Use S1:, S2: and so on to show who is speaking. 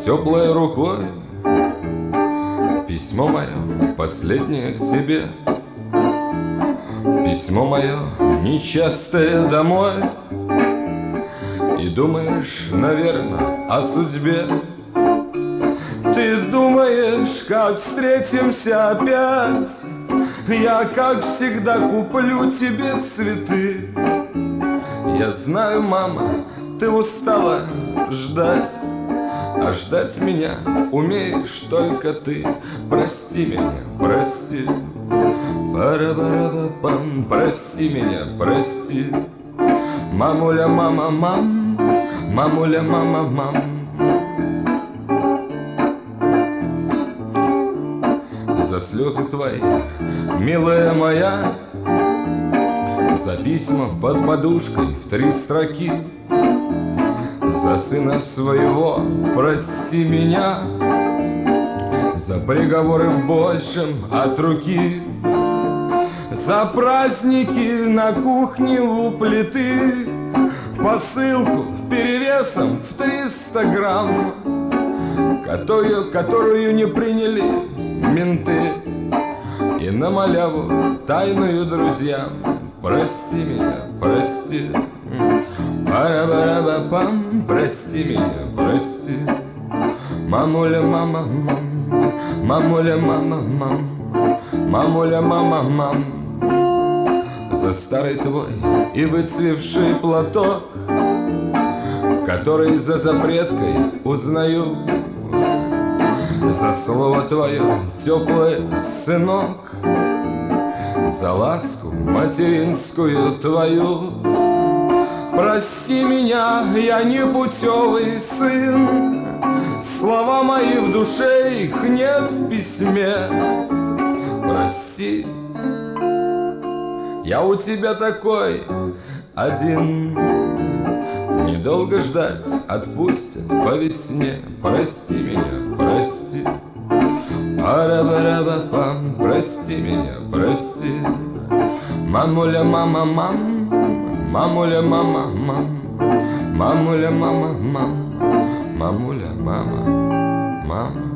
S1: теплой рукой письмо мое последнее к тебе. Письмо мое нечастое домой. И думаешь, наверное, о судьбе. Ты думаешь, как встретимся опять. Я, как всегда, куплю тебе цветы. Я знаю, мама, ты устала ждать, а ждать меня умеешь только ты. Прости меня, прости. Пара-пара-па-пам. Прости меня, прости. Мамуля, мама, мам. Мамуля, мама, мам. За слезы твои, милая моя, за письма под подушкой в 3 строки, за сына своего прости меня, за приговоры в большем от руки, за праздники на кухне у плиты, посылку перевесом в 300 грамм, которую не приняли менты, и на маляву тайную друзьям. Прости меня, прости. Пара-пара-па-пам. Прости меня, прости. Мамуля, мама, мам. Мамуля, мама, мам. Мамуля, мама, мам. За старый твой и выцвевший платок, который за запреткой узнаю, за слово твое теплое, сынок, за ласку материнскую твою. Прости меня, я непутевый сын, слова мои в душе, их нет в письме. Прости, я у тебя такой один. Недолго ждать, отпустят по весне. Прости меня, прости. Пара-пара-па-пам. Прости меня, прости. Мамуля, мама, мам. Мамуля, мама, мам. Мамуля, мама, мам. Мамуля, мама, мама.